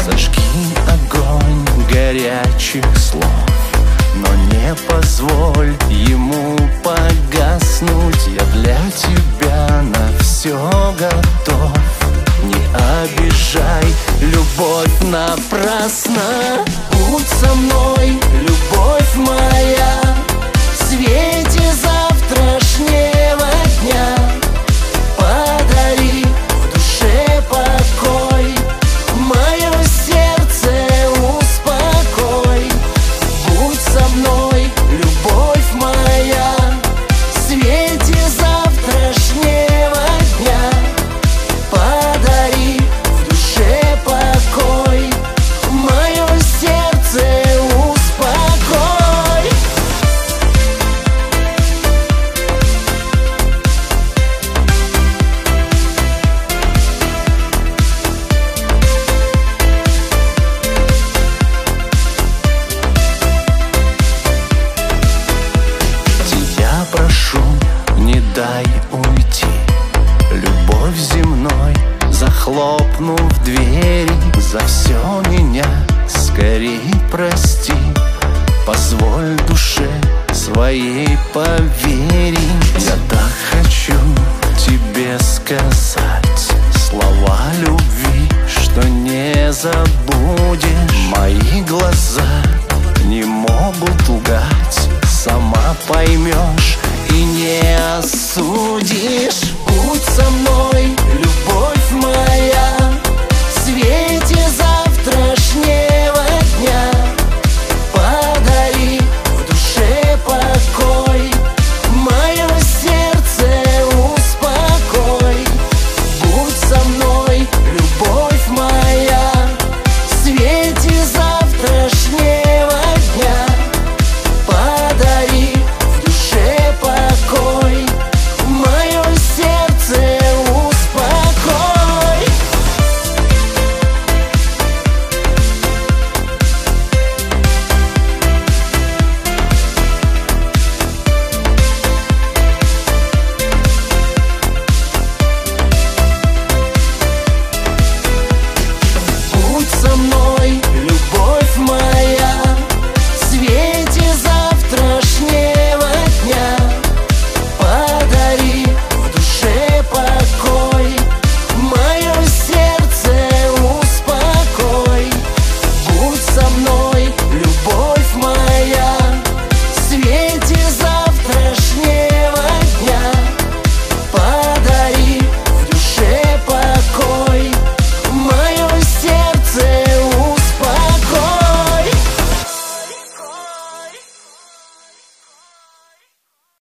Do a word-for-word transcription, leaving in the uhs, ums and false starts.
Зажги огонь горячих слов, но не позволь ему погаснуть. Я для тебя на все готов. Не обижай, любовь напрасно. Будь со мной, любовь моя, в свете завтрашнего дня. Подари в душе покой, мое сердце успокой. Будь со мной, любовь моя, в свете завтрашнего дня. Подари в душе покой, мое сердце успокой. Тебя прошу, не дай уйти, любовь земной, захлопнув двери. За все меня скорей прости, позволь душе своей поверить. Я так хочу тебе сказать слова любви, что не забудешь. Мои глаза не могут лгать, сама поймешь и не осудишь.